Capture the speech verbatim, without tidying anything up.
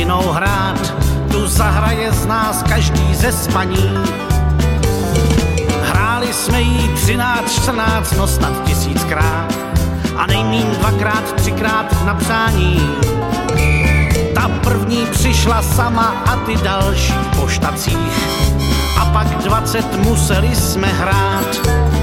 jinou hrát, tu zahraje z nás každý ze spaní. Hráli jsme jí třináct, čtrnáct, no snad tisíckrát a nejmín dvakrát, třikrát na přání. Ta první přišla sama a ty další po štacích a pak dvacet museli jsme hrát.